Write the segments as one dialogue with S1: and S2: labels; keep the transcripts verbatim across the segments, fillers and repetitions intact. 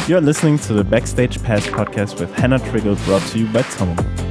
S1: You're listening to the Backstage Pass podcast with Hannah Triggle, brought to you by Tomo.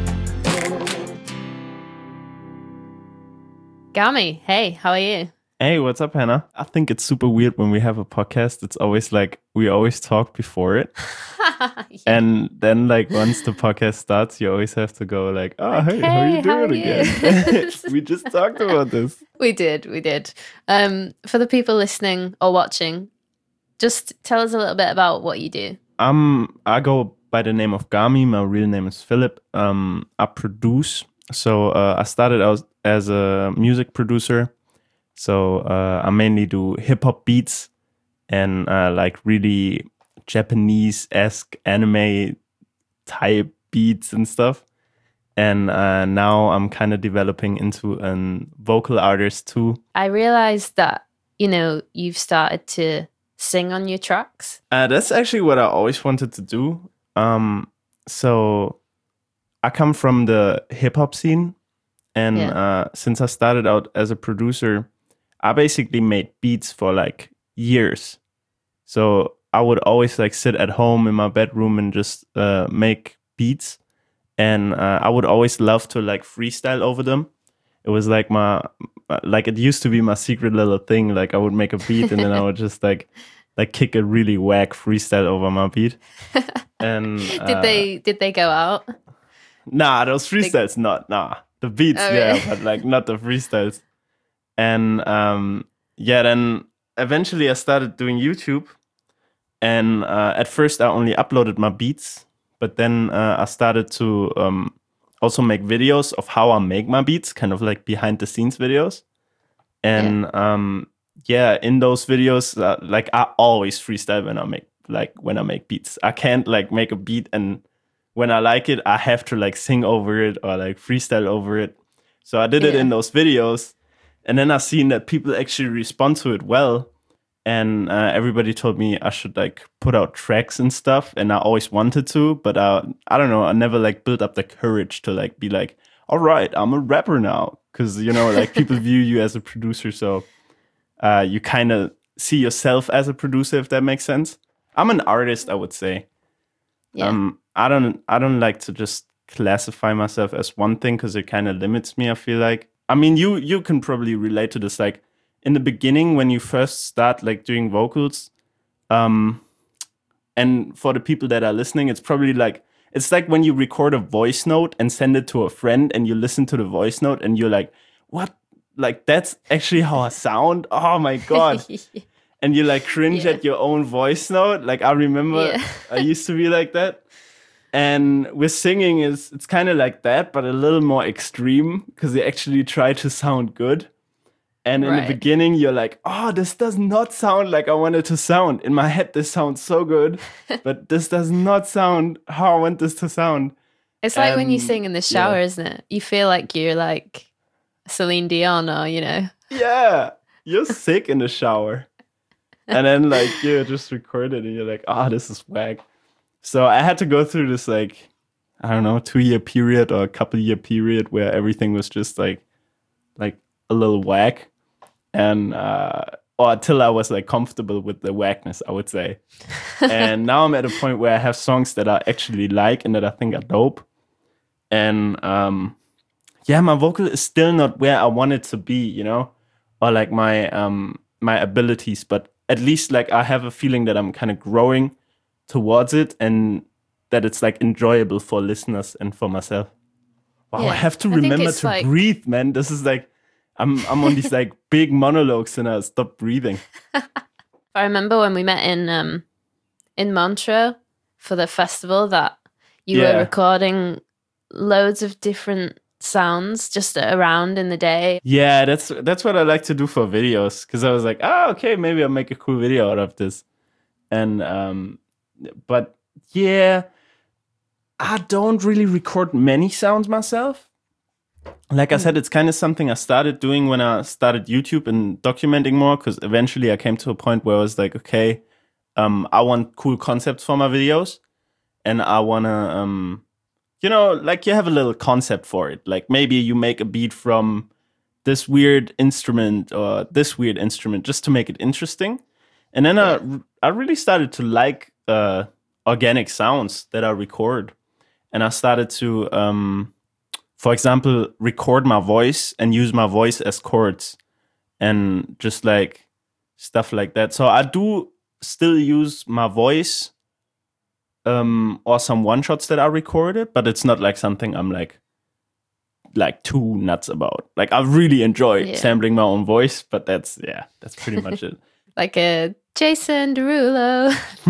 S2: Gami, hey, how are you?
S1: Hey, what's up, Hannah? I think it's super weird when we have a podcast. It's always like we always talk before it. yeah. And then like once the podcast starts, you always have to go like, oh,
S2: like,
S1: hey, how are you doing
S2: are
S1: again?
S2: you?
S1: We just talked about this.
S2: We did, we did. Um, for the people listening or watching, just tell us a little bit about what you do.
S1: Um, I go by the name of Gami. My real name is Philip. Um, I produce. So uh, I started out as a music producer. So uh, I mainly do hip hop beats and uh, like really Japanese-esque anime type beats and stuff. And uh, now I'm kind of developing into a vocal artist too.
S2: I realized that, you know, you've started to sing on your tracks.
S1: Uh, that's actually what I always wanted to do. Um, so I come from the hip hop scene. And yeah. uh, since I started out as a producer, I basically made beats for like years. So I would always like sit at home in my bedroom and just uh, make beats. And uh, I would always love to like freestyle over them. It was like my, like it used to be my secret little thing. Like I would make a beat and then I would just like, like kick a really whack freestyle over my beat. And
S2: did
S1: uh,
S2: they, did they go out?
S1: Nah, those freestyles, they... not, nah. The beats, oh, yeah, really? But like not the freestyles. And um, yeah, then eventually I started doing YouTube. And uh, at first I only uploaded my beats. But then uh, I started to um, also make videos of how I make my beats, kind of like behind the scenes videos. And yeah, um, yeah in those videos, uh, like I always freestyle when I make like when I make beats. I can't like make a beat and when I like it, I have to like sing over it or like freestyle over it. So I did yeah. it in those videos. And then I seen that people actually respond to it well. And uh, everybody told me I should like put out tracks and stuff. And I always wanted to, but uh, I don't know. I never like built up the courage to like be like, all right, I'm a rapper now. Because, you know, like people view you as a producer. So uh, you kind of see yourself as a producer, if that makes sense. I'm an artist, I would say. Yeah. Um, I don't I don't like to just classify myself as one thing because it kind of limits me, I feel like. I mean, you you can probably relate to this. Like in the beginning when you first start like doing vocals, um, and for the people that are listening, it's probably like, it's like when you record a voice note and send it to a friend and you listen to the voice note and you're like, what? Like that's actually how I sound? Oh my God. And you like cringe yeah. at your own voice note. Like I remember yeah. I used to be like that. And with singing, is it's kind of like that, but a little more extreme because you actually try to sound good. And in right. the beginning, you're like, oh, this does not sound like I want it to sound. In my head, this sounds so good, but this does not sound how I want this to sound.
S2: It's like and, when you sing in the shower, yeah. isn't it? You feel like you're like Celine Dion or, you know.
S1: Yeah, you're sick in the shower. And then like you just record it and you're like, oh, this is whack. So I had to go through this like, I don't know, two year period or a couple year period where everything was just like, like a little whack. And, uh, or until I was like comfortable with the whackness, I would say. And now I'm at a point where I have songs that I actually like and that I think are dope. And um, yeah, my vocal is still not where I want it to be, you know, or like my um, my abilities, but at least like I have a feeling that I'm kind of growing towards it and that it's like enjoyable for listeners and for myself. Wow, yeah, I have to I remember to like... breathe, man. This is like, I'm I'm on these like big monologues and I stop breathing.
S2: I remember when we met in um in Montreux for the festival that you yeah. were recording loads of different sounds just around in the day.
S1: Yeah, that's that's what I like to do for videos because I was like, oh, okay, maybe I'll make a cool video out of this. And um, but yeah, I don't really record many sounds myself. Like I said, it's kind of something I started doing when I started YouTube and documenting more because eventually I came to a point where I was like, okay, um, I want cool concepts for my videos and I want to, um, you know, like you have a little concept for it. Like maybe you make a beat from this weird instrument or this weird instrument just to make it interesting. And then yeah. I, I really started to like uh, organic sounds that I record. And I started to, um, for example, record my voice and use my voice as chords and just like stuff like that. So I do still use my voice um, or some one-shots that I recorded, but it's not like something I'm like like too nuts about. Like I really enjoy yeah. sampling my own voice, but that's, yeah, that's pretty much it.
S2: Like a Jason Derulo.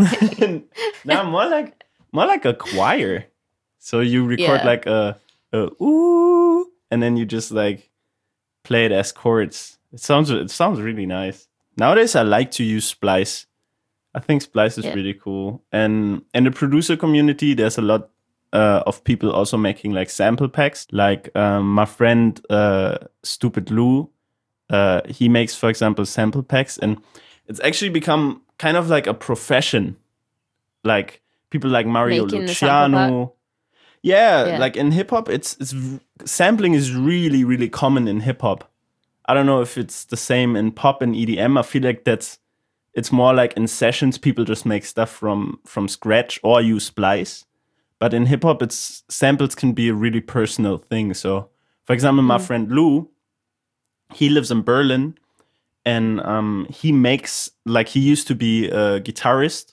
S1: No, more like, more like a choir. So you record yeah. like a, a ooh, and then you just like play it as chords. It sounds it sounds really nice. Nowadays, I like to use Splice. I think Splice is yeah. really cool. And in the producer community, there's a lot uh, of people also making like sample packs. Like um, my friend uh, Stupid Lou, uh, he makes, for example, sample packs, and it's actually become kind of like a profession. Like people like Mario Making Luciano. Yeah, yeah, like in hip hop, it's it's sampling is really really common in hip hop. I don't know if it's the same in pop and E D M. I feel like that's it's more like in sessions people just make stuff from from scratch or use Splice. But in hip hop, it's samples can be a really personal thing. So, for example, mm. my friend Lou, he lives in Berlin, and um, he makes like he used to be a guitarist.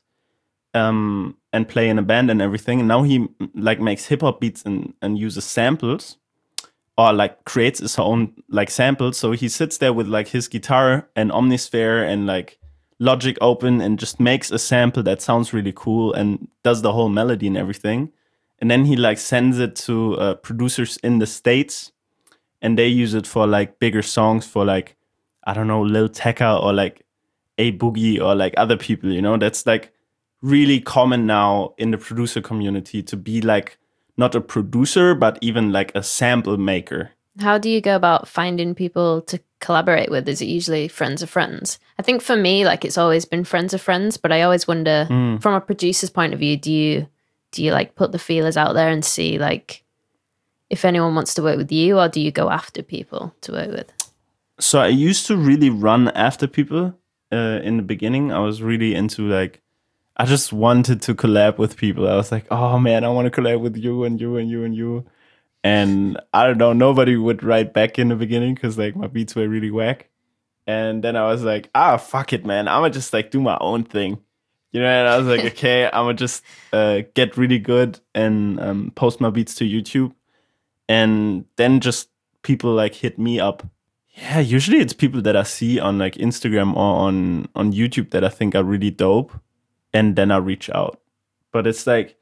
S1: Um, and play in a band and everything. And now he like makes hip hop beats and, and uses samples, or like creates his own like samples. So he sits there with like his guitar and Omnisphere and like Logic open and just makes a sample that sounds really cool and does the whole melody and everything. And then he like sends it to uh, producers in the States, and they use it for like bigger songs for like, I don't know, Lil Tecca or like A Boogie or like other people, you know. That's like really common now in the producer community to be like not a producer, but even like a sample maker.
S2: How do you go about finding people to collaborate with? Is it usually friends of friends? I think for me, like it's always been friends of friends, but I always wonder mm. from a producer's point of view, do you do you like put the feelers out there and see like if anyone wants to work with you, or do you go after people to work with?
S1: So I used to really run after people uh, in the beginning. I was really into like, I just wanted to collab with people. I was like, oh man, I want to collab with you and you and you and you. And I don't know, nobody would write back in the beginning because like my beats were really whack. And then I was like, ah, fuck it, man. I'm gonna just like do my own thing. You know, and I was like, okay, I'm gonna just uh, get really good and um, post my beats to YouTube. And then just people like hit me up. Yeah, usually it's people that I see on like Instagram or on, on YouTube that I think are really dope. And then I reach out. But it's like,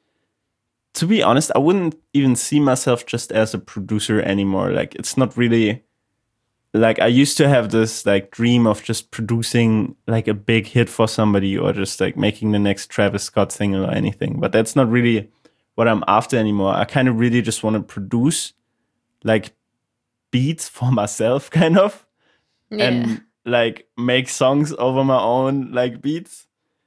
S1: to be honest, I wouldn't even see myself just as a producer anymore. Like, it's not really, like, I used to have this, like, dream of just producing, like, a big hit for somebody or just, like, making the next Travis Scott single or anything. But that's not really what I'm after anymore. I kind of really just want to produce, like, beats for myself, kind of. Yeah. And, like, make songs over my own, like, beats.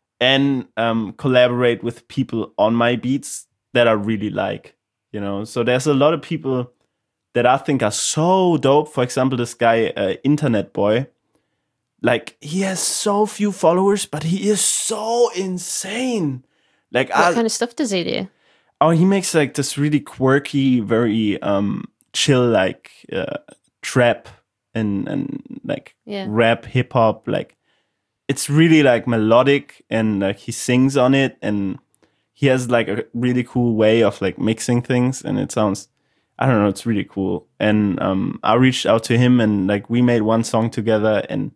S1: And um, collaborate with people on my beats that I really like, you know. So there's a lot of people that I think are so dope. For example, this guy, uh, Internet Boy, like he has so few followers, but he is so insane. Like,
S2: what I, kind of stuff does he do?
S1: Oh, he makes like this really quirky, very um, chill, like uh, trap and and like yeah. rap, hip hop, like. It's really like melodic and like he sings on it and he has like a really cool way of like mixing things and it sounds, I don't know, it's really cool. And um, I reached out to him and like we made one song together and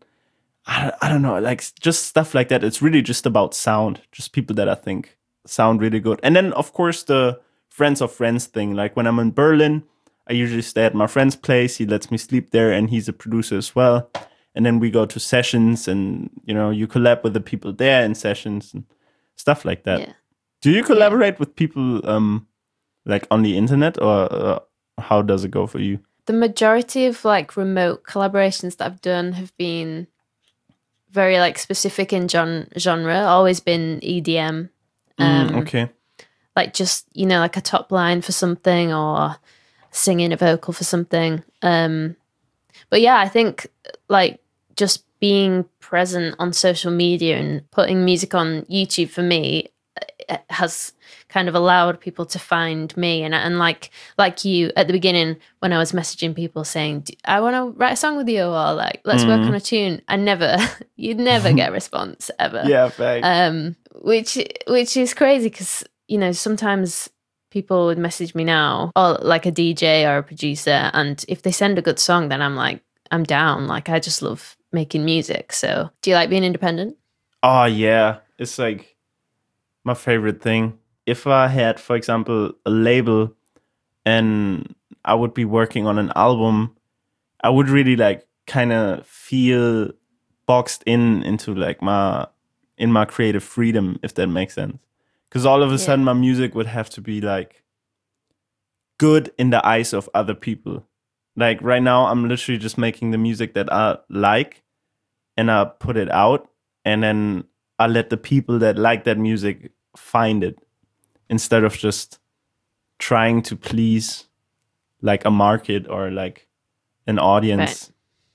S1: I, I don't know, like just stuff like that. It's really just about sound, just people that I think sound really good. And then of course the friends of friends thing, like when I'm in Berlin, I usually stay at my friend's place. He lets me sleep there and he's a producer as well. And then we go to sessions and, you know, you collab with the people there in sessions and stuff like that. Yeah. Do you collaborate yeah. with people um, like on the internet or uh, how does it go for you?
S2: The majority of like remote collaborations that I've done have been very like specific in genre, genre always been E D M. Um,
S1: mm, okay.
S2: Like just, you know, like a top line for something or singing a vocal for something. Um, but yeah, I think like just being present on social media and putting music on YouTube for me, it has kind of allowed people to find me. And and like like you at the beginning, when I was messaging people saying, I want to write a song with you, or like, let's mm. work on a tune, I never, you'd never get a response ever.
S1: Yeah, thanks.
S2: Um, which which is crazy because, you know, sometimes people would message me now, or like a D J or a producer, and if they send a good song, then I'm like, I'm down. Like, I just love making music. So do you like being independent?
S1: Oh, yeah. It's like my favorite thing. If I had, for example, a label and I would be working on an album, I would really like kind of feel boxed in into like my in my creative freedom, if that makes sense. Because all of a yeah. sudden my music would have to be like good in the eyes of other people. Like right now I'm literally just making the music that I like and I put it out, and then I let the people that like that music find it, instead of just trying to please like a market or like an audience. Right.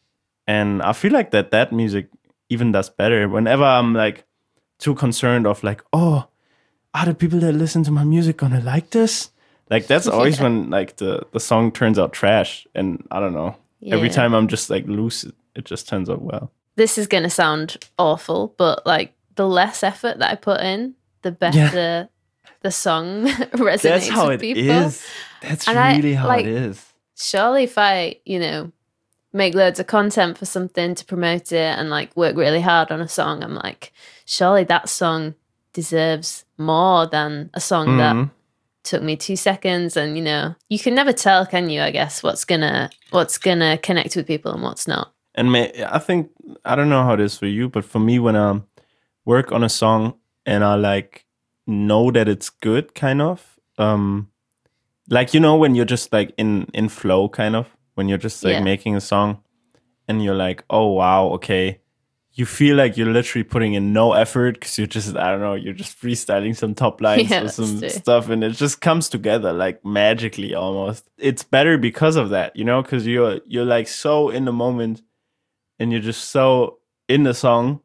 S1: And I feel like that that music even does better. Whenever I'm like too concerned of like, oh, are the people that listen to my music gonna like this? Like that's always yeah. when like the, the song turns out trash. And I don't know. Yeah. Every time I'm just like loose, it, it just turns out well.
S2: This is gonna sound awful, but like the less effort that I put in, the better yeah. the song resonates
S1: That's how
S2: with
S1: it
S2: people.
S1: is. That's and really I, how
S2: like,
S1: it is.
S2: Surely if I, you know, make loads of content for something to promote it and like work really hard on a song, I'm like, surely that song deserves more than a song mm. that took me two seconds. And, you know, you can never tell, can you, I guess, what's gonna what's gonna connect with people and what's not.
S1: And may, I think, I don't know how it is for you, but for me, when I work on a song and I like know that it's good, kind of, um, like, you know, when you're just like in, in flow, kind of, when you're just like yeah. making a song and you're like, oh, wow, okay. You feel like you're literally putting in no effort because you're just, I don't know, you're just freestyling some top lines yeah, or some true. stuff, and it just comes together like magically almost. It's better because of that, you know, because you're, you're like so in the moment and you're just so in the song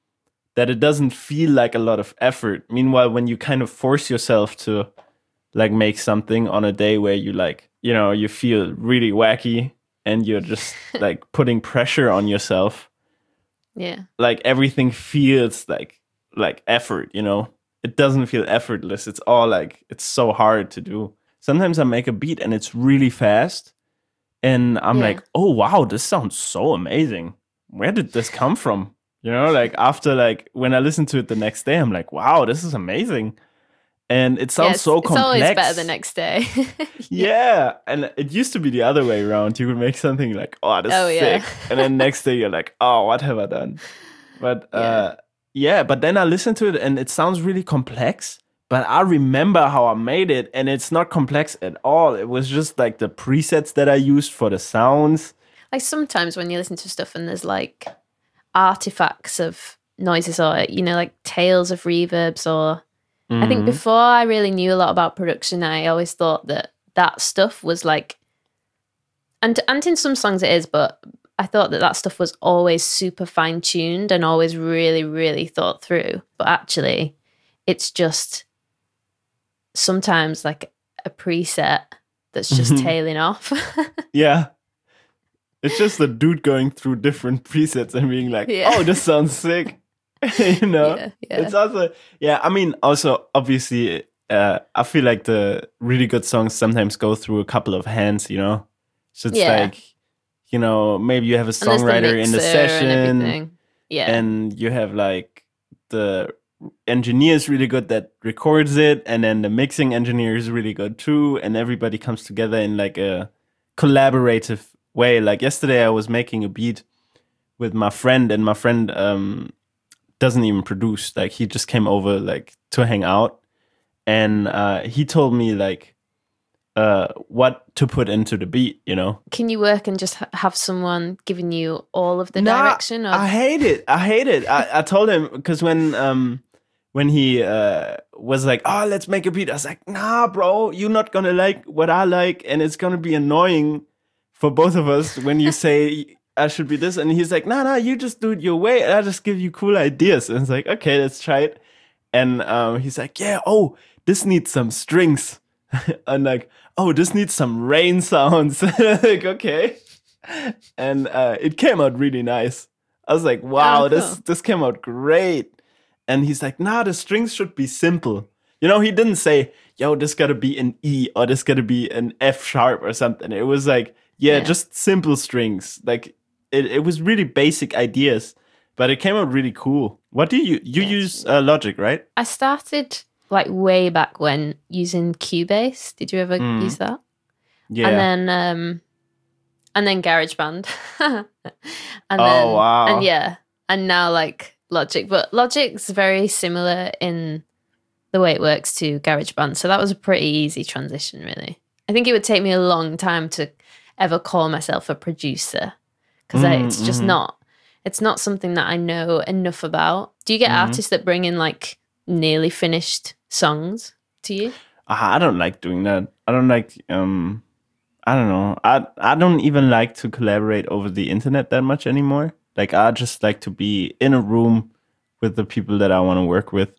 S1: that it doesn't feel like a lot of effort. Meanwhile, when you kind of force yourself to like make something on a day where you like, you know, you feel really wacky and you're just like putting pressure on yourself.
S2: Yeah.
S1: Like everything feels like like effort, you know? It doesn't feel effortless. It's all like, it's so hard to do. Sometimes I make a beat and it's really fast. And I'm yeah. like, oh, wow, this sounds so amazing. Where did this come from? You know, like after like when I listen to it the next day, I'm like, wow, this is amazing. And it sounds yeah, so complex. It's
S2: always better the next day.
S1: yeah. yeah. And it used to be the other way around. You would make something like, oh, this oh, is yeah. sick. And then next day you're like, oh, what have I done? But yeah. uh, yeah, but then I listen to it and it sounds really complex. But I remember how I made it and it's not complex at all. It was just like the presets that I used for the sounds.
S2: Like sometimes when you listen to stuff and there's like artifacts of noises or, you know, like tails of reverbs or... Mm-hmm. I think before I really knew a lot about production, I always thought that that stuff was like, and, and in some songs it is, but I thought that that stuff was always super fine-tuned and always really, really thought through. But actually, it's just sometimes like a preset that's just mm-hmm. tailing off.
S1: yeah. It's just the dude going through different presets and being like, yeah. oh, this sounds sick. you know, yeah, yeah. It's also, yeah, I mean, also, obviously, uh, I feel like the really good songs sometimes go through a couple of hands, you know? So it's yeah. like, you know, maybe you have a songwriter the in the session.
S2: And yeah.
S1: And you have like the engineer is really good that records it. And then the mixing engineer is really good too. And everybody comes together in like a collaborative way. Like yesterday, I was making a beat with my friend, and my friend, um, doesn't even produce. Like he just came over like to hang out, and uh he told me like uh what to put into the beat, you know.
S2: Can you work and just ha- have someone giving you all of the
S1: nah,
S2: direction? Or?
S1: I hate it. I hate it. I, I told him because when um when he uh was like, oh, let's make a beat, I was like, nah, bro, you're not gonna like what I like, and it's gonna be annoying for both of us when you say I should be this. And he's like, no, nah, no, nah, you just do it your way. And I just give you cool ideas. And it's like, okay, let's try it. And um, he's like, yeah, oh, this needs some strings. And like, oh, this needs some rain sounds. Like, okay. And uh, it came out really nice. I was like, wow, oh, cool. this this came out great. And he's like, nah, the strings should be simple. You know, he didn't say, yo, this gotta be an E or this gotta be an F sharp or something. It was like, yeah, yeah. just simple strings. Like, it, it was really basic ideas, but it came out really cool. What do you, you yes. use uh, Logic, right?
S2: I started like way back when using Cubase. Did you ever mm. use that?
S1: Yeah.
S2: And then, um, and then GarageBand. and
S1: oh,
S2: then,
S1: wow.
S2: And yeah, and now like Logic. But Logic's very similar in the way it works to GarageBand. So that was a pretty easy transition, really. I think it would take me a long time to ever call myself a producer because mm, it's just mm-hmm. not, it's not something that I know enough about. Do you get mm-hmm. artists that bring in like nearly finished songs to you?
S1: I don't like doing that. I don't like, um, I don't know. I I don't even like to collaborate over the internet that much anymore. Like, I just like to be in a room with the people that I want to work with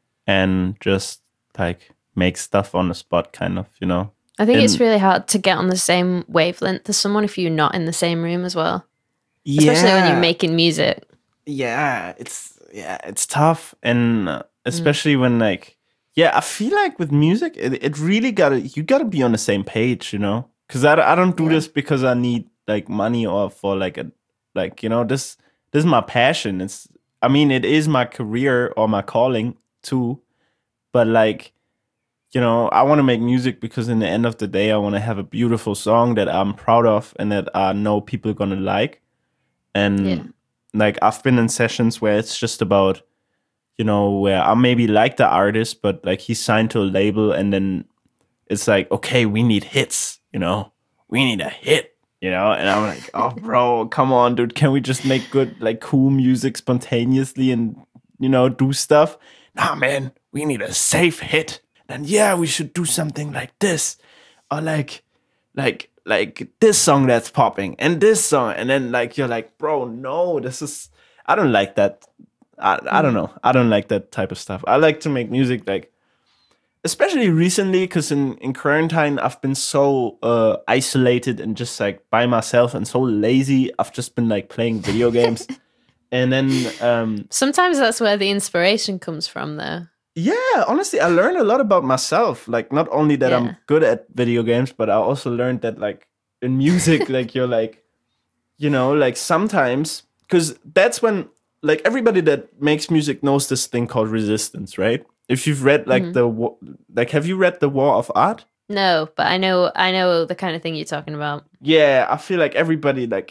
S1: and just like make stuff on the spot, kind of, you know?
S2: I think
S1: and,
S2: it's really hard to get on the same wavelength as someone if you're not in the same room as well.
S1: Yeah.
S2: Especially when you're making music.
S1: Yeah, it's yeah, it's tough. And uh, especially mm. when like, yeah, I feel like with music, it, it really gotta, you gotta be on the same page, you know? Because I, I don't do yeah. this because I need like money or for like a, like, you know, this, this is my passion. It's, I mean, it is my career or my calling too. But like, you know, I want to make music because in the end of the day, I want to have a beautiful song that I'm proud of and that I know people are going to like. And yeah. like, I've been in sessions where it's just about, you know, where I maybe like the artist, but like he's signed to a label and then it's like, okay, we need hits, you know, we need a hit, you know? And I'm like, oh, bro, come on, dude. Can we just make good, like cool music spontaneously and, you know, do stuff? Nah, man, we need a safe hit. And yeah, we should do something like this, or like, like, like this song that's popping, and this song, and then like you're like, bro, no, this is. I don't like that. I I don't know. I don't like that type of stuff. I like to make music like, especially recently, because in in quarantine I've been so uh, isolated and just like by myself and so lazy. I've just been like playing video games, and then um,
S2: sometimes that's where the inspiration comes from, though.
S1: Yeah, honestly, I learned a lot about myself. Like, not only that yeah. I'm good at video games, but I also learned that, like, in music, like, you're like, you know, like sometimes, because that's when, like, everybody that makes music knows this thing called resistance, right? If you've read, like, mm-hmm. the, like, have you read The War of Art?
S2: No, but I know, I know the kind of thing you're talking about.
S1: Yeah, I feel like everybody, like,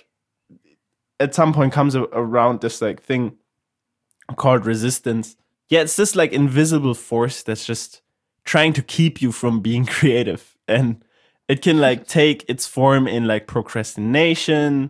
S1: at some point comes a- around this, like, thing called resistance. Yeah, it's this like invisible force that's just trying to keep you from being creative. And it can like take its form in like procrastination,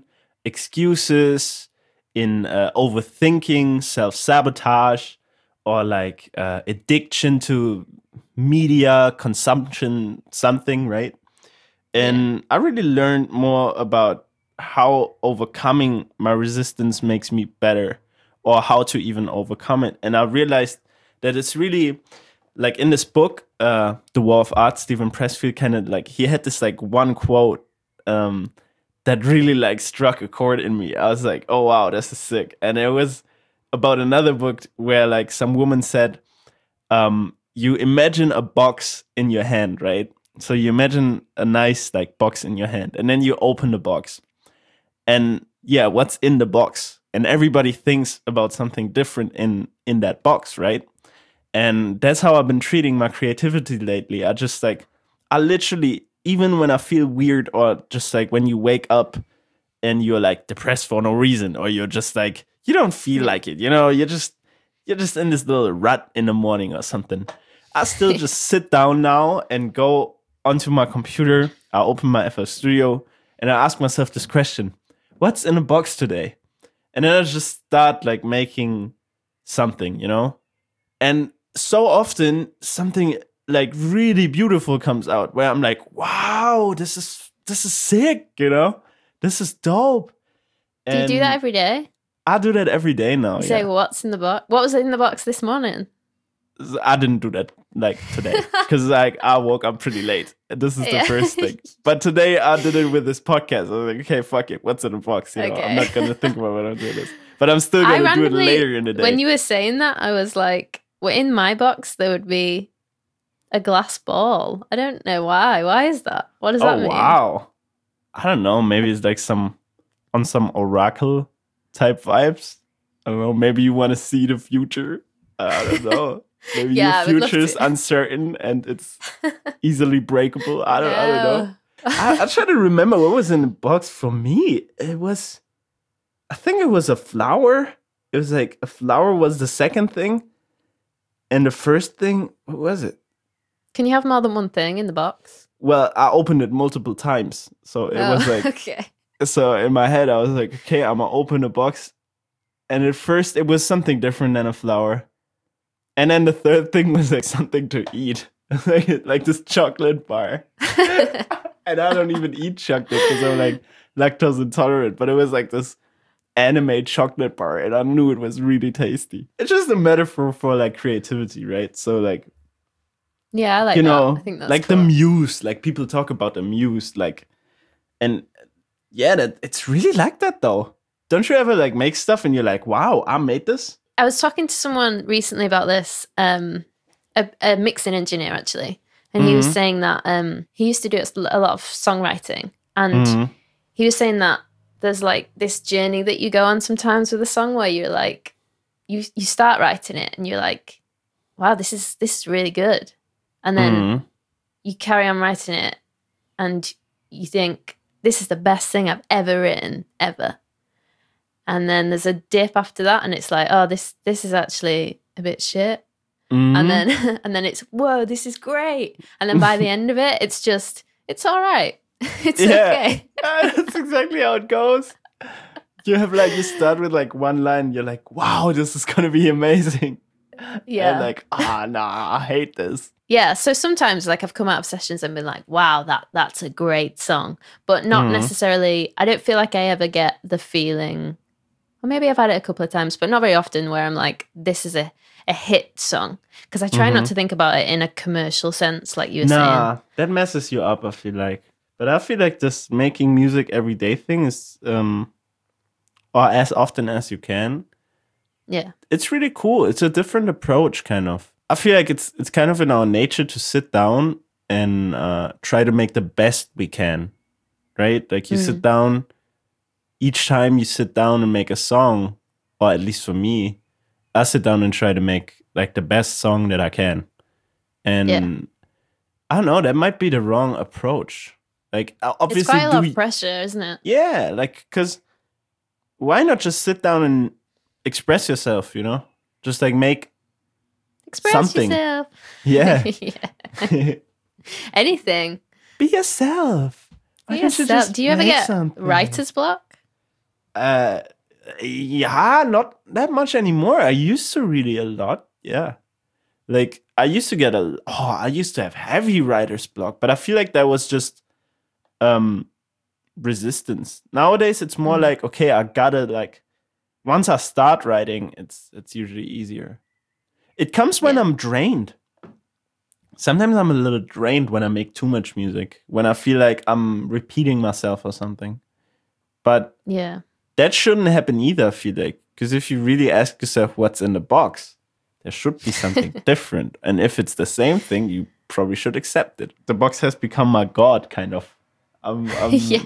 S1: excuses, in uh, overthinking, self-sabotage, or like uh, addiction to media consumption, something, right? And yeah. I really learned more about how overcoming my resistance makes me better, or how to even overcome it. And I realized that it's really, like in this book, uh, The War of Art, Steven Pressfield kind of like, he had this like one quote um, that really like struck a chord in me. I was like, oh wow, this is sick. And it was about another book where like some woman said, um, you imagine a box in your hand, right? So you imagine a nice like box in your hand, and then you open the box. And yeah, what's in the box? And everybody thinks about something different in, in that box, right? And that's how I've been treating my creativity lately. I just like, I literally, even when I feel weird, or just like when you wake up and you're like depressed for no reason, or you're just like, you don't feel like it, you know, you're just, you're just in this little rut in the morning or something. I still just sit down now and go onto my computer. I open my F L Studio and I ask myself this question: what's in the box today? And then I just start like making something, you know? And so often something like really beautiful comes out where I'm like, wow, this is this is sick, you know? This is dope.
S2: And do you do that every day?
S1: I do that every day now.
S2: You say,
S1: yeah.
S2: what's in the box? What was in the box this morning?
S1: I didn't do that like today because like I woke up pretty late. This is the yeah. first thing. But today I did it with this podcast. I was like, okay, fuck it. What's in the box? You know, okay. I'm not gonna think about what I'm doing this. But I'm still gonna do it later in the day.
S2: When you were saying that, I was like, well, in my box there would be a glass ball. I don't know why. Why is that? What does
S1: oh,
S2: that mean?
S1: Oh wow. I don't know. Maybe it's like some on some oracle type vibes. I don't know. Maybe you want to see the future. I don't know. Maybe yeah, your future is uncertain and it's easily breakable. I don't, no. I don't know. I, I try to remember what was in the box for me. It was, I think it was a flower. It was like a flower was the second thing. And the first thing, what was it?
S2: Can you have more than one thing in the box?
S1: Well, I opened it multiple times. So it oh, was like,
S2: okay.
S1: So in my head, I was like, okay, I'm going to open the box. And at first, it was something different than a flower. And then the third thing was like something to eat. like, like this chocolate bar. And I don't even eat chocolate because I'm like lactose intolerant. But it was like this anime chocolate bar. And I knew it was really tasty. It's just a metaphor for like creativity, right? So like,
S2: yeah, I like
S1: you
S2: that.
S1: know,
S2: I think that's
S1: like
S2: cool.
S1: the muse. Like people talk about the muse. Like, and yeah, that it's really like that though. Don't you ever like make stuff and you're like, wow, I made this?
S2: I was talking to someone recently about this, um, a, a mixing engineer actually, and mm-hmm. he was saying that um, he used to do a lot of songwriting, and mm-hmm. he was saying that there's like this journey that you go on sometimes with a song where you're like, you you start writing it and you're like, wow, this is this is really good, and then mm-hmm. you carry on writing it, and you think this is the best thing I've ever written ever. And then there's a dip after that, and it's like, oh, this this is actually a bit shit. Mm-hmm. And then and then it's, whoa, this is great. And then by the end of it, it's just, it's all right. It's
S1: yeah.
S2: okay.
S1: That's exactly how it goes. You have like, you start with like one line, you're like, wow, this is gonna be amazing.
S2: Yeah.
S1: And like, ah, nah, I hate this.
S2: Yeah, so sometimes like I've come out of sessions and been like, wow, that that's a great song. But not mm-hmm. necessarily, I don't feel like I ever get the feeling, or maybe I've had it a couple of times, but not very often, where I'm like, this is a, a hit song. Because I try mm-hmm. not to think about it in a commercial sense, like you were
S1: nah,
S2: saying.
S1: Nah, that messes you up, I feel like. But I feel like this making music everyday thing is, um, or as often as you can.
S2: Yeah.
S1: It's really cool. It's a different approach, kind of. I feel like it's it's kind of in our nature to sit down and uh, try to make the best we can, right? Like you mm. sit down, each time you sit down and make a song, or at least for me, I sit down and try to make like the best song that I can. And yeah. I don't know, that might be the wrong approach. Like obviously,
S2: it's quite a lot
S1: we,
S2: of pressure, isn't it?
S1: Yeah, like because why not just sit down and express yourself? You know, just like make
S2: express
S1: something.
S2: yourself.
S1: Yeah,
S2: yeah. Anything.
S1: Be yourself.
S2: Be Why yourself. You Do you ever get something? Writer's block?
S1: Uh, yeah, not that much anymore. I used to really a lot. Yeah. Like, I used to get a, oh, I used to have heavy writer's block, but I feel like that was just um, resistance. Nowadays, it's more mm. like, okay, I gotta, like, once I start writing, it's it's usually easier. It comes when yeah. I'm drained. Sometimes I'm a little drained when I make too much music, when I feel like I'm repeating myself or something. But
S2: yeah,
S1: that shouldn't happen either, I feel like. Because if you really ask yourself what's in the box, there should be something different. And if it's the same thing, you probably should accept it. The box has become my god, kind of. I'm, I'm,
S2: yeah.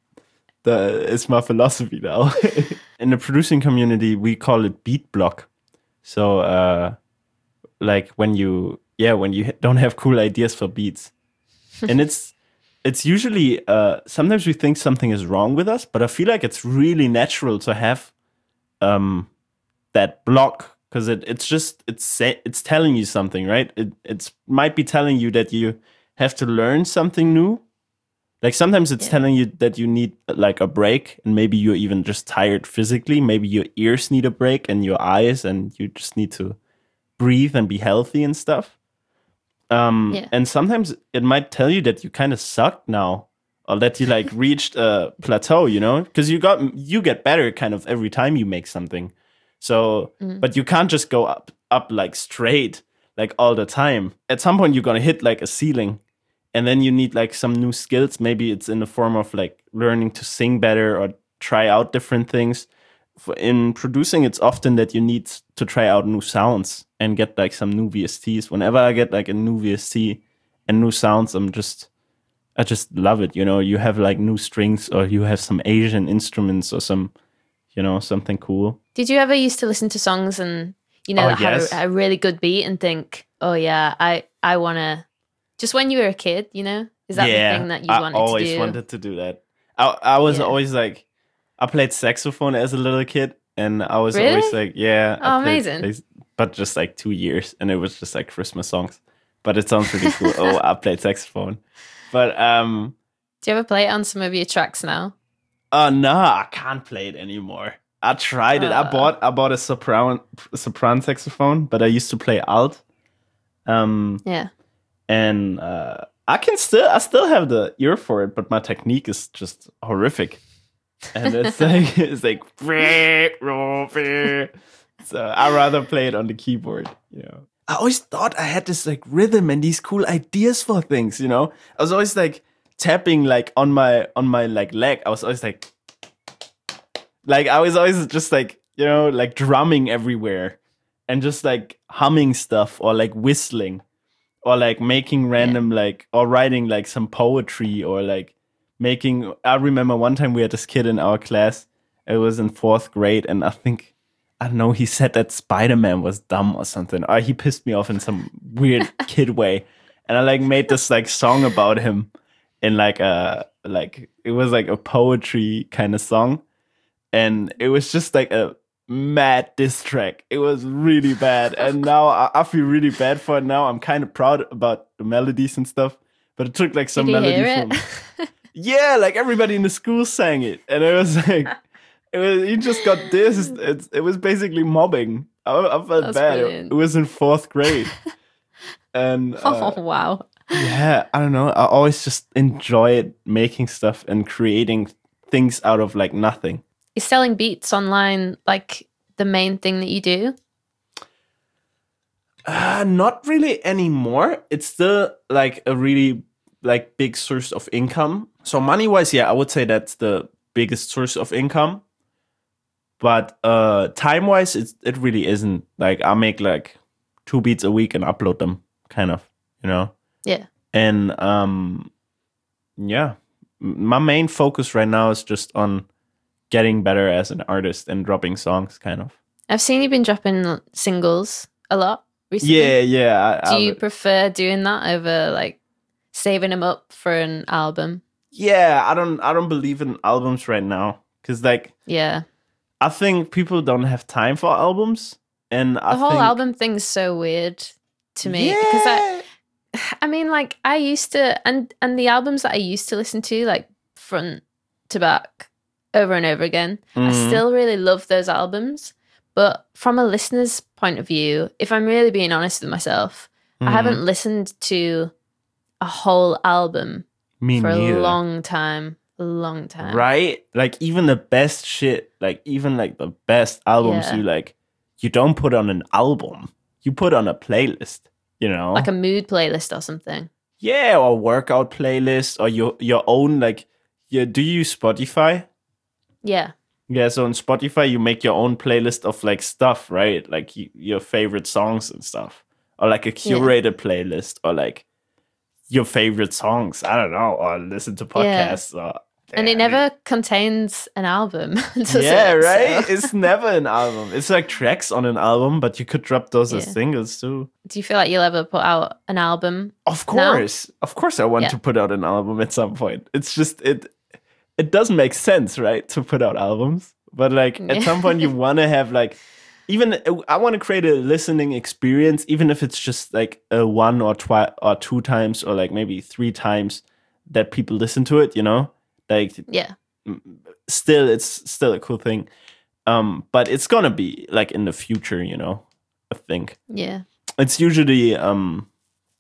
S1: The, it's my philosophy now. In the producing community, we call it beat block. So, uh, like when you, yeah, when you don't have cool ideas for beats. And it's, it's usually, uh, sometimes we think something is wrong with us, but I feel like it's really natural to have um, that block. Because it, it's just, it's it's telling you something, right? It it's might be telling you that you have to learn something new. Like sometimes it's yeah. telling you that you need like a break, and maybe you're even just tired physically. Maybe your ears need a break and your eyes, and you just need to breathe and be healthy and stuff. Um, yeah. And sometimes it might tell you that you kind of suck now, or that you like reached a plateau, you know? Because you got you get better kind of every time you make something. So, mm. but you can't just go up, up like straight. like all the time. At some point, you're gonna hit like a ceiling, and then you need like some new skills. Maybe it's in the form of like learning to sing better or try out different things. In producing, it's often that you need to try out new sounds and get like some new V S Ts. Whenever I get like a new V S T and new sounds, I'm just, I just love it. You know, you have like new strings, or you have some Asian instruments, or some, you know, something cool.
S2: Did you ever used to listen to songs and, you know,
S1: Oh,
S2: that
S1: yes.
S2: had a, a really good beat and think, oh yeah, I, I want to, just when you were a kid, you know, is that
S1: yeah,
S2: the thing that you
S1: I
S2: wanted to
S1: always
S2: do?
S1: wanted to do that. I, I was
S2: Yeah.
S1: always like, I played saxophone as a little kid, and I was
S2: Really?
S1: always like, yeah. I
S2: Oh,
S1: played,
S2: amazing.
S1: like, but just like two years, and it was just like Christmas songs. But it sounds really cool. Oh, I played saxophone. But um,
S2: Do you ever play it on some of your tracks now?
S1: oh no, I can't play it anymore. I tried it. I
S2: Uh.
S1: bought I bought a sopran sopran saxophone, but I used to play alt. Um,
S2: Yeah.
S1: and uh, I can still I still have the ear for it, but my technique is just horrific. And it's like it's like so I rather play it on the keyboard, you know. I always thought I had this like rhythm and these cool ideas for things, you know. I was always like tapping like on my on my like leg. I was always like like I was always just like, you know, like drumming everywhere and just like humming stuff or like whistling or like making random yeah. like or writing like some poetry or like making. I remember one time we had this kid in our class. It was in fourth grade, and I think I don't know. He said that Spider-Man was dumb or something, or he pissed me off in some weird kid way, and I like made this like song about him in like a like it was like a poetry kind of song, and it was just like a mad diss track. It was really bad, and now I, I feel really bad for it. Now I'm kind of proud about the melodies and stuff, but it took like some
S2: Did you
S1: melody
S2: hear
S1: from. Yeah, like everybody in the school sang it, and it was like, it was you just got this. It's it was basically mobbing. I, I felt
S2: That's
S1: bad. It,
S2: brilliant.
S1: it was in fourth grade, and uh,
S2: Oh wow!
S1: yeah, I don't know. I always just enjoyed making stuff and creating things out of like nothing.
S2: Is selling beats online like the main thing that you do?
S1: Uh, not really anymore. It's still like a really like big source of income. So money wise, yeah, I would say that's the biggest source of income. But uh, time wise, it's it really isn't. Like I make like two beats a week and upload them, kind of, you know.
S2: Yeah.
S1: And um, yeah, my main focus right now is just on getting better as an artist and dropping songs, kind of.
S2: I've seen you've been dropping singles a lot recently.
S1: Yeah, yeah. I,
S2: Do
S1: I,
S2: you prefer doing that over like saving them up for an album?
S1: Yeah, I don't. I don't believe in albums right now because, like,
S2: yeah,
S1: I think people don't have time for albums, and
S2: the
S1: I
S2: whole
S1: think,
S2: album thing's so weird to me
S1: yeah.
S2: because I, I mean, like I used to, and and the albums that I used to listen to, like front to back, over and over again,
S1: Mhm.
S2: I still really love those albums. But from a listener's point of view, if I'm really being honest with myself,
S1: Mhm.
S2: I haven't listened to a whole album
S1: Me
S2: for
S1: neither.
S2: a long time. A long time.
S1: Right? Like even the best shit, like even like the best albums,
S2: Yeah.
S1: you like, you don't put on an album. You put on a playlist. You know,
S2: Like a mood playlist or something.
S1: yeah, or workout playlist, or your your own like. Yeah, do you use Spotify?
S2: Yeah.
S1: Yeah, so on Spotify you make your own playlist of like stuff, right? Like y- your favorite songs and stuff, or like a curated playlist, or like your favorite songs. I don't know, or listen to podcasts. Or,
S2: And it
S1: Yeah,
S2: never contains an album. does
S1: yeah,
S2: it?
S1: right.
S2: So-
S1: It's never an album. It's like tracks on an album, but you could drop those as
S2: Yeah.
S1: singles too.
S2: Do you feel like you'll ever put out an album?
S1: Of
S2: No?
S1: course, of course, I want
S2: Yeah.
S1: to put out an album at some point. It's just it. It doesn't make sense, right, to put out albums. But like
S2: Yeah.
S1: at some point, you want to have like, even I want to create a listening experience, even if it's just like a one or twi- or two times or like maybe three times that people listen to it. You know, like
S2: Yeah.
S1: still, it's still a cool thing. Um, but it's gonna be like in the future, you know. I think
S2: Yeah.
S1: it's usually um.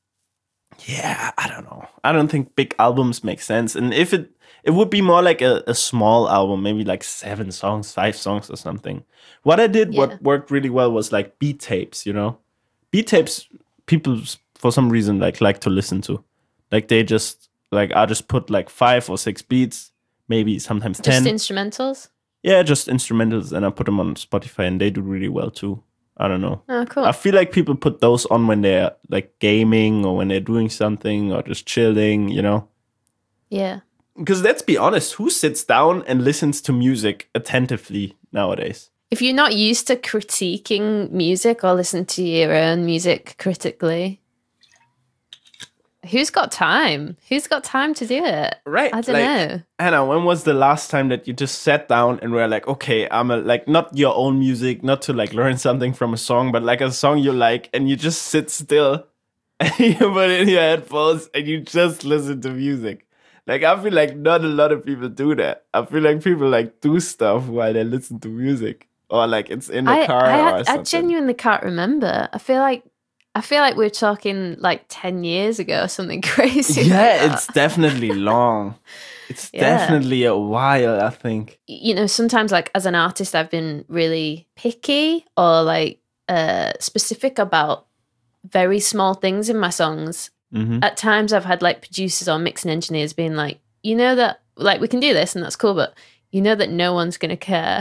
S1: Yeah, I don't know. I don't think big albums make sense. And if it it would be more like a, a small album, maybe like seven songs, five songs or something. What I did,
S2: Yeah.
S1: what worked really well was like beat tapes, you know? Beat tapes people for some reason like like to listen to. Like they just like I just put like five or six beats, maybe sometimes ten.
S2: Just instrumentals?
S1: Yeah, just instrumentals, and I put them on Spotify, and they do really well too. I don't know.
S2: Oh, cool.
S1: I feel like people put those on when they're like gaming or when they're doing something or just chilling, you know?
S2: Yeah.
S1: Because let's be honest, who sits down and listens to music attentively nowadays?
S2: If you're not used to critiquing music or listen to your own music critically, who's got time? Who's got time to do it?
S1: Right.
S2: I don't
S1: like,
S2: know.
S1: Anna, when was the last time that you just sat down and were like, okay, I'm a, like, not your own music, not to like learn something from a song, but like a song you like, and you just sit still and you put in your headphones and you just listen to music? Like, I feel like not a lot of people do that. I feel like people like do stuff while they listen to music, or like it's in the
S2: I,
S1: car
S2: I,
S1: or something.
S2: I genuinely can't remember. I feel like I feel like we're talking like ten years ago or something crazy.
S1: Yeah,
S2: like
S1: it's definitely long. It's
S2: Yeah.
S1: definitely a while, I think.
S2: You know, sometimes like as an artist, I've been really picky or like uh, specific about very small things in my songs.
S1: Mm-hmm.
S2: At times I've had like producers or mixing engineers being like, you know that like we can do this and that's cool, but you know that no one's going to care.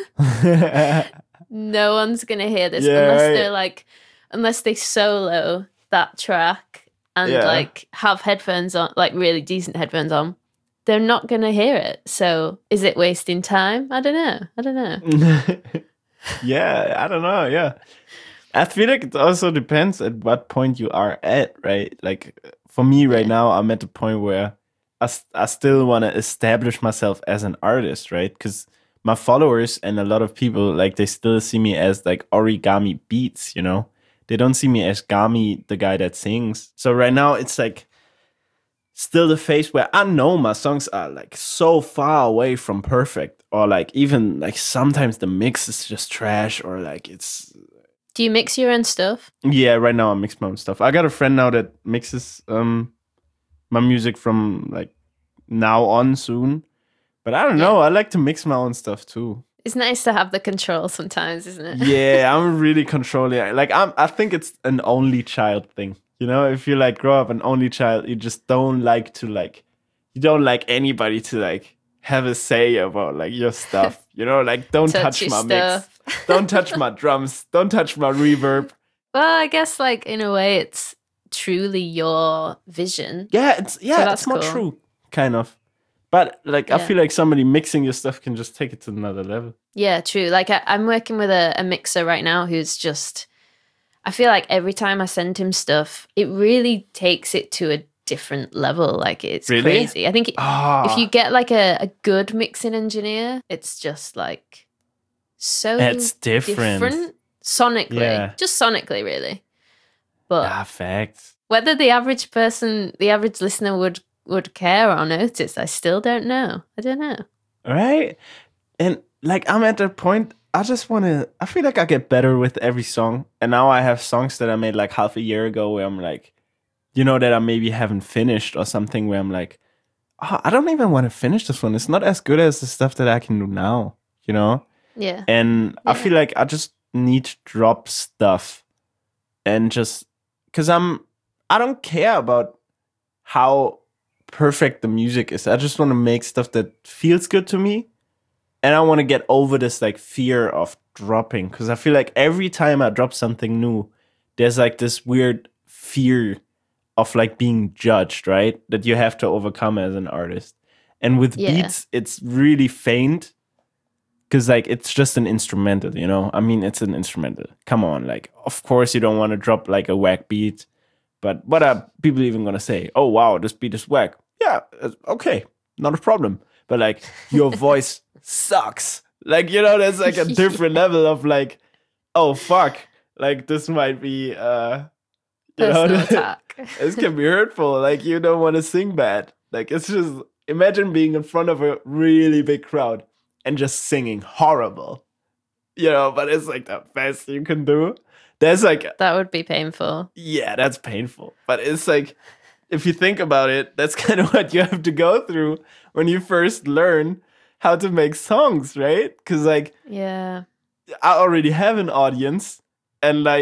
S2: No one's going to hear this
S1: Yeah,
S2: unless
S1: right.
S2: they're like, unless they solo that track and
S1: Yeah.
S2: like have headphones on, like really decent headphones on. They're not going to hear it. So is it wasting time? I don't know. I don't know.
S1: Yeah, I don't know. Yeah. I feel like it also depends at what point you are at, right? Like for me right
S2: Yeah.
S1: now, I'm at the point where I, s- I still want to establish myself as an artist, right? Because my followers and a lot of people, like they still see me as like Origami Beats, you know? They don't see me as Gami, the guy that sings. So right now it's like still the phase where I know my songs are like so far away from perfect, or like even like sometimes the mix is just trash, or like it's
S2: Do you mix your own stuff?
S1: yeah. Right now I mix my own stuff. I got a friend now that mixes um my music from like now on soon, but I don't
S2: Yeah.
S1: know. I like to mix my own stuff too.
S2: It's nice to have the control sometimes, isn't it?
S1: Yeah, I'm really controlling. Like I'm, I think it's an only child thing. You know, if you like grow up an only child, you just don't like to like, you don't like anybody to like have a say about like your stuff. You know, like don't
S2: Touch
S1: touch
S2: your
S1: my
S2: stuff.
S1: mix, don't touch my drums, don't touch my reverb.
S2: Well, I guess like in a way it's truly your vision.
S1: Yeah, it's yeah,
S2: So that's
S1: it's more
S2: cool.
S1: true, kind of. But like, I
S2: Yeah.
S1: feel like somebody mixing your stuff can just take it to another level.
S2: Yeah, true. Like I, I'm working with a, a mixer right now who's just, I feel like every time I send him stuff, it really takes it to a different level. Like it's
S1: Really?
S2: crazy. I think it-
S1: Ah,
S2: if you get like a, a good mixing engineer, it's just like so
S1: it's different.
S2: sonically.
S1: Yeah.
S2: Just sonically, really. But
S1: Ah, facts.
S2: whether the average person, the average listener would would care or notice, I still don't know. I don't know.
S1: Right? And like I'm at that point, I just want to I feel like I get better with every song. And now I have songs that I made like half a year ago where I'm like, you know, that I maybe haven't finished, or something where I'm like, oh, I don't even want to finish this one. It's not as good as the stuff that I can do now, you know?
S2: Yeah.
S1: And I
S2: Yeah.
S1: feel like I just need to drop stuff and just because I'm I don't care about how perfect the music is. I just want to make stuff that feels good to me. And I want to get over this like fear of dropping, because I feel like every time I drop something new, there's like this weird fear of like being judged, right? That you have to overcome as an artist. And with
S2: Yeah.
S1: beats, it's really faint because like it's just an instrumental, you know? I mean, it's an instrumental. Come on, like of course you don't want to drop like a whack beat, but what are people even gonna say? Oh wow, this beat is whack. Yeah, uh, okay, not a problem. But like your voice sucks. Like, you know, there's like a different level of like, oh fuck, like this might be uh you know,
S2: Personal attack.
S1: this can be hurtful. Like you don't want to sing bad. Like it's just imagine being in front of a really big crowd and just singing horrible. You know, but it's like the best you can do. There's like
S2: That would be painful.
S1: yeah, that's painful. But it's like if you think about it, that's kind of what you have to go through when you first learn how to make songs, right? Because like
S2: Yeah.
S1: I already have an audience, and like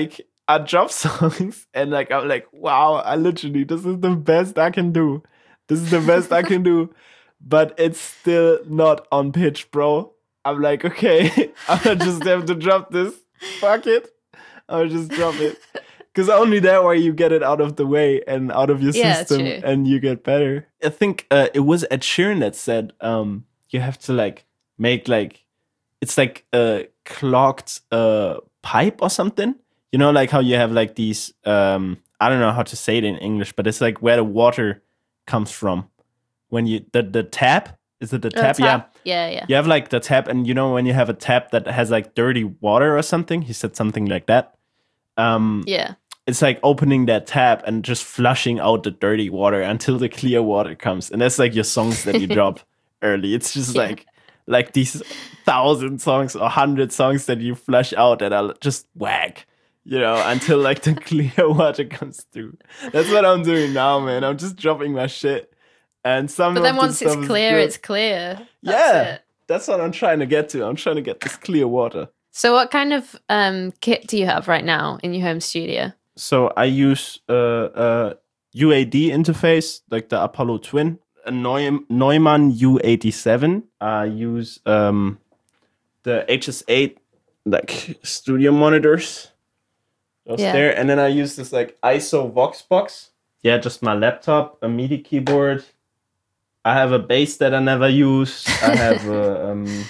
S1: I drop songs and like I'm like, wow, I literally, this is the best I can do. This is the best I can do. But it's still not on pitch, bro. I'm like, okay, I'll just have to drop this. Fuck it. I'll just drop it. Because only that way you get it out of the way and out of your
S2: yeah,
S1: system
S2: true.
S1: and you get better. I think uh, it was Ed Sheeran that said um, you have to like make like, it's like a clogged uh, pipe or something. You know, like how you have like these, um, I don't know how to say it in English, but it's like where the water comes from. When you, the, the tap, is it the
S2: Oh,
S1: tap?
S2: tap?
S1: Yeah.
S2: Yeah, yeah.
S1: You have like the tap, and you know when you have a tap that has like dirty water or something, he said something like that. Um,
S2: yeah.
S1: It's like opening that tap and just flushing out the dirty water until the clear water comes. And that's like your songs that you drop early. It's just
S2: Yeah.
S1: like like these thousand songs or hundred songs that you flush out that are just whack, you know, until like the clear water comes through. That's what I'm doing now, man. I'm just dropping my shit. And some
S2: But then
S1: of the
S2: once it's
S1: stuff is
S2: clear,
S1: good.
S2: it's clear. That's
S1: Yeah,
S2: it.
S1: that's what I'm trying to get to. I'm trying to get this clear water.
S2: So what kind of um, kit do you have right now in your home studio?
S1: So I use uh, a U A D interface, like the Apollo Twin, a Neu- Neumann U eighty-seven. I use um, the H S eight like studio monitors. Those
S2: Yeah.
S1: there, and then I use this like I S O Vox box. Yeah, just my laptop, a MIDI keyboard. I have a bass that I never use. I have uh, um,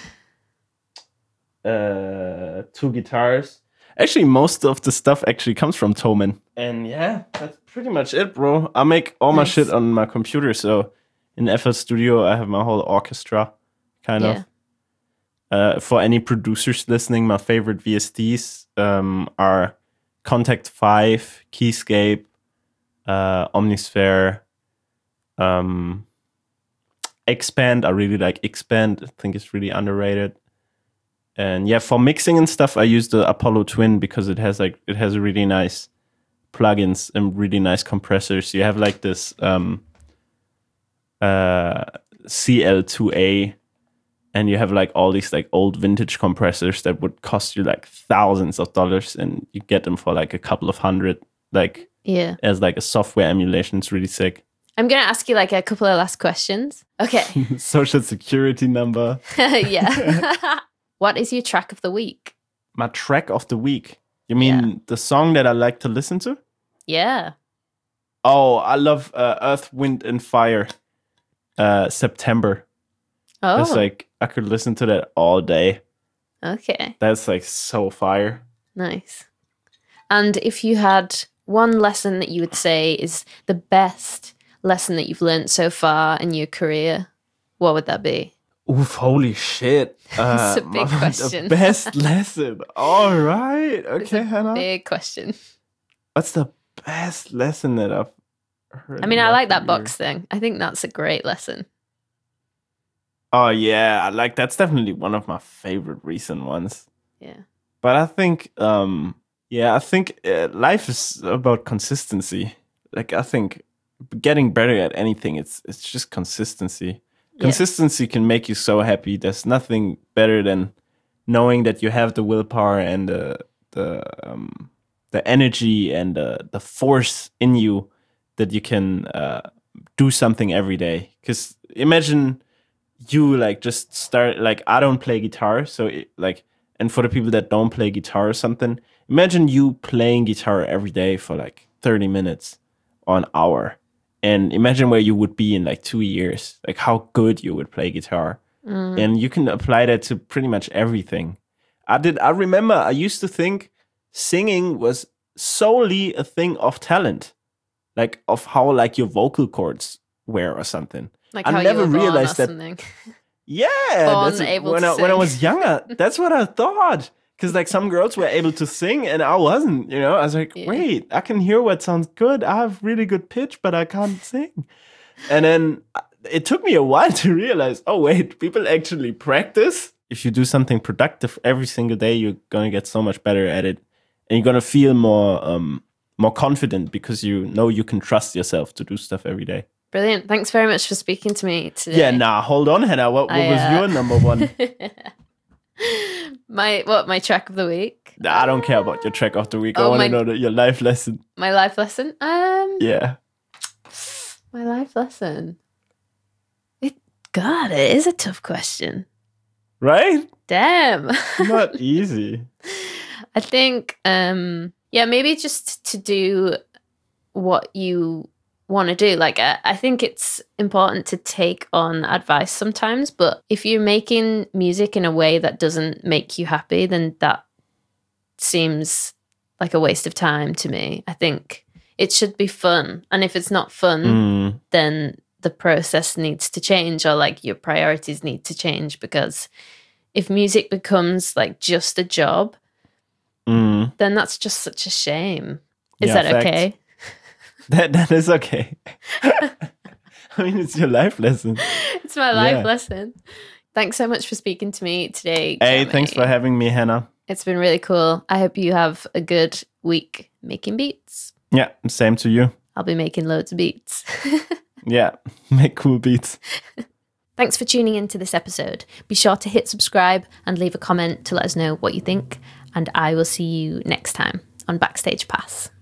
S1: uh, two guitars. Actually, most of the stuff actually comes from Thomann. And yeah, that's pretty much it, bro. I make all my
S2: Nice.
S1: shit on my computer. So in F L Studio, I have my whole orchestra, kind
S2: Yeah.
S1: of. Uh, for any producers listening, my favorite V S Ds um, are Contact five, Keyscape, uh, Omnisphere, um, Expand. I really like Expand. I think it's really underrated. And yeah, for mixing and stuff, I use the Apollo Twin because it has like it has really nice plugins and really nice compressors. You have like this um, uh, C L two A, and you have like all these like old vintage compressors that would cost you like thousands of dollars, and you get them for like a couple of hundred, like
S2: Yeah.
S1: as like a software emulation. It's really sick.
S2: I'm going to ask you like a couple of last questions. Okay.
S1: Social security number.
S2: yeah. What is your track of the week?
S1: My track of the week. You mean
S2: Yeah.
S1: the song that I like to listen to?
S2: Yeah.
S1: Oh, I love uh, Earth, Wind, and Fire. Uh, September.
S2: Oh,
S1: It's like I could listen to that all day.
S2: okay.
S1: That's like so fire.
S2: Nice. And if you had one lesson that you would say is the best lesson that you've learned so far in your career, what would that be?
S1: Oof, holy shit. Uh,
S2: It's a big
S1: my-
S2: question.
S1: The best lesson. All right.
S2: It's
S1: Okay,
S2: a
S1: Hannah.
S2: big question.
S1: What's the best lesson that I've heard?
S2: I mean,
S1: in
S2: I
S1: my
S2: like that
S1: career?
S2: box thing. I think that's a great lesson.
S1: Oh, yeah. Like, that's definitely one of my favorite recent ones.
S2: Yeah.
S1: But I think, um, yeah, I think uh, life is about consistency. Like, I think getting better at anything, it's it's just consistency.
S2: Yeah.
S1: Consistency can make you so happy. There's nothing better than knowing that you have the willpower and the the um, the energy and the the force in you that you can uh, do something every day. Because imagine you like just start like I don't play guitar, so it, like and for the people that don't play guitar or something, imagine you playing guitar every day for like thirty minutes or an hour. And imagine where you would be in like two years, like how good you would play guitar.
S2: Mm.
S1: And you can apply that to pretty much everything. I did. I remember I used to think singing was solely a thing of talent, like of how like your vocal cords were or something.
S2: Like
S1: I
S2: how
S1: never
S2: you were born
S1: realized
S2: or
S1: that-
S2: something.
S1: Yeah,
S2: Born
S1: that's
S2: able
S1: when
S2: to
S1: I when I
S2: sing.
S1: was younger. That's what I thought. Because like some girls were able to sing and I wasn't. You know, I was like,
S2: Yeah.
S1: wait, I can hear what sounds good. I have really good pitch, but I can't sing. And then uh, it took me a while to realize, oh wait, people actually practice. If you do something productive every single day, you're gonna get so much better at it, and you're gonna feel more um, more confident because you know you can trust yourself to do stuff every day.
S2: Brilliant. Thanks very much for speaking to me today.
S1: Yeah, nah, hold on, Hannah. What, what
S2: I,
S1: was
S2: uh,
S1: your number one?
S2: My what? My track of the week?
S1: I don't care about your track of the week.
S2: Oh,
S1: I want
S2: my-
S1: to know that your life lesson.
S2: My life lesson? Um,
S1: Yeah.
S2: My life lesson. It, God, it is a tough question.
S1: Right?
S2: Damn.
S1: Not easy.
S2: I think, um, yeah, maybe just to do what you want to do. Like, I, I think it's important to take on advice sometimes, but if you're making music in a way that doesn't make you happy, then that seems like a waste of time to me. I think it should be fun. And if it's not fun,
S1: Mm.
S2: then the process needs to change, or like your priorities need to change, because if music becomes like just a job,
S1: Mm.
S2: then that's just such a shame. Is
S1: Yeah,
S2: that
S1: facts.
S2: okay?
S1: That that is okay. I mean, it's your life lesson.
S2: It's my life
S1: Yeah.
S2: lesson. Thanks so much for speaking to me today.
S1: Hey,
S2: Jeremy.
S1: thanks for having me, Hannah.
S2: It's been really cool. I hope you have a good week making beats.
S1: Yeah, same to you.
S2: I'll be making loads of beats.
S1: Yeah, make cool beats.
S2: Thanks for tuning into this episode. Be sure to hit subscribe and leave a comment to let us know what you think. And I will see you next time on Backstage Pass.